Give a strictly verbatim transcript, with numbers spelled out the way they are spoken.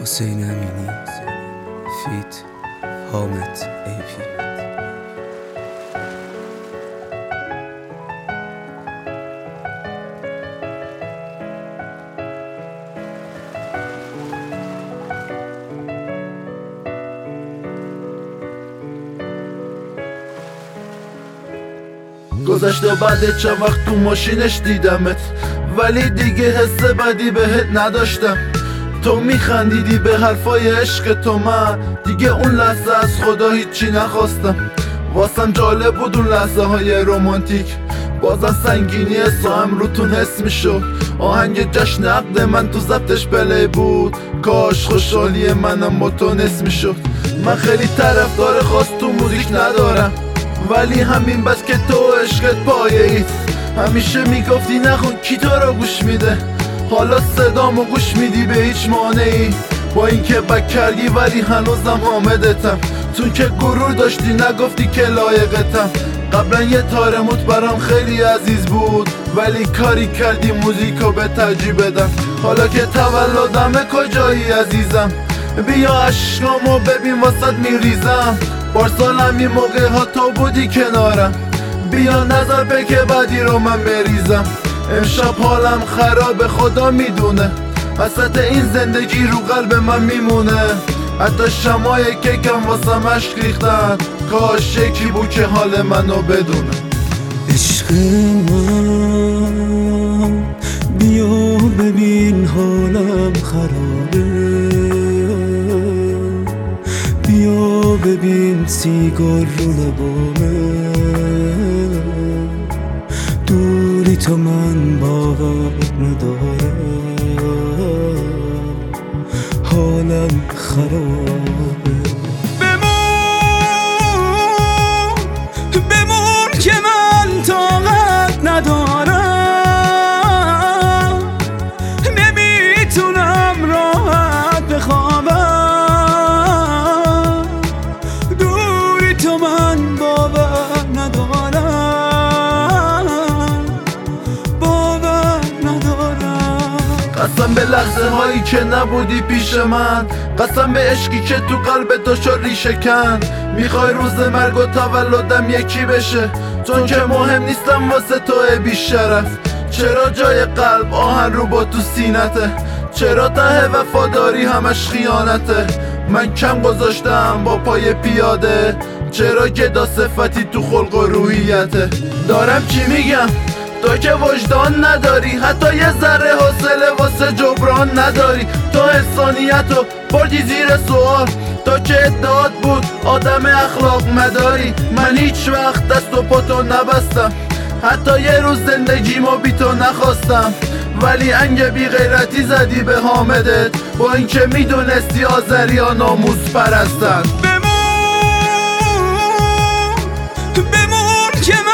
حسین امینی فیت حامد ای پی. گذشته بعد چند وقت تو ماشینش دیدمت، ولی دیگه حس بدی بهت نداشتم. تو میخندیدی به حرفای عشق تو، من دیگه اون لحظه از خدا هیچی نخواستم. واسم جالب بود اون لحظه های رومانتیک، بازم سنگینی ساهم روتون حس میشد. آهنگ جشن عقد من تو ضبطش پلی بود، کاش خوشحالی منم با تو نصف میشد. من خیلی طرفدار خاص تو موزیک ندارم، ولی همین بس که تو عشقت پایه ایت. همیشه میگفتی نخون کی تو رو گوش میده، حالا صدامو گوش میدی به هیچ مانعی. با اینکه بک کردی ولی هنوزم حامدتم، چون که غرور داشتی نگفتی که لایقتم. قبلا یه تارموت برام خیلی عزیز بود، ولی کاری کردی موزیکو به ترجیح بدم. حالا که تولدمه کجایی عزیزم، بیا عشقامو ببین واسط میریزم. پارسالم این موقع ها تو بودی کنارم، بیا نظر به که بعدی رو من بریزم. امشب حالم خراب خدا میدونه، وسط این زندگی رو قلب من میمونه. حتی شمای کیکم واسم عشق ریختن، کاش یکی بود که حال منو بدونه. عشق من بیا ببین حالم خرابه، بیا ببین سیگار رو لبامه. دوری تو من باور ندارم، حالم خرابه. بمون بمون که من طاقت ندارم، نمیتونم راحت بخوابم. دوری تو من باور ندارم، باور ندارم. قسم به لحظه هایی که نبودی پیش من، قسم به عشقی که تو قلب تو شد ریشه کن. میخوای روز مرگ و تولدم یکی بشه، چون که مهم نیستم واسه تو بی شرف. چرا جای قلب آهن رو با تو سینته، چرا ته وفاداری همش خیانته. من کم گذاشتم با پای پیاده، چرا گدا صفتی تو خلق و روحیته. دارم چی میگم تو که وجدان نداری، حتی یه ذره حوصله واسه جبران نداری. تو انسانیتو بردی زیر سوال، تو که ادعات بود آدم اخلاق مداری. من هیچ وقت دست و پاتو نبستم، حتی یه روز زندگیمو بی تو نخواستم. ولی انگ بی غیرتی زدی به حامدت، با اینکه میدونستی آذری ها ناموس پرستن. بمون بمون که